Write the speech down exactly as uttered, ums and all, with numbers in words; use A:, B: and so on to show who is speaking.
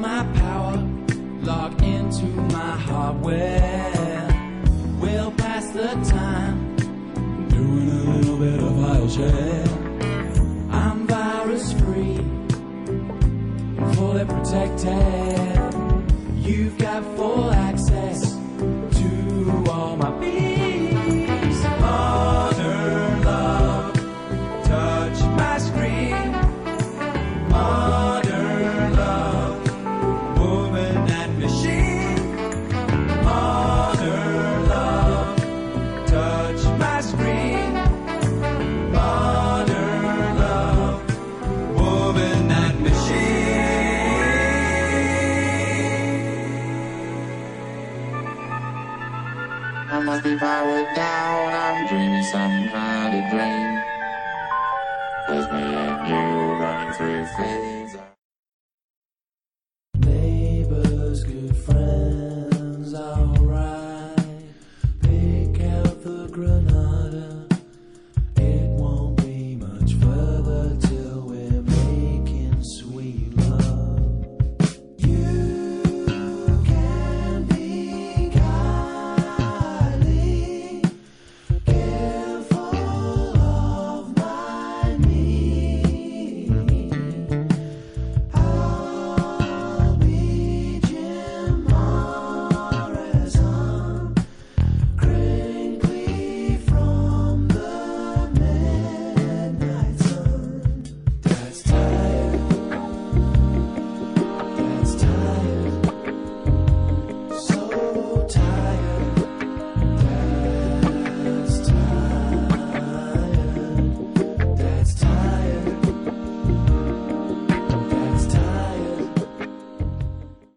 A: my power, log into my hardware. We'll pass the time doing a little bit of file share. I'm virus free, fully protected. You've got full access to all my beats. Modern love, touch my screen. Modern love, woman and machine. Modern love, touch my screen. Modern love, woman and machine.
B: I must be powered down, I'm dreaming some kind of dream.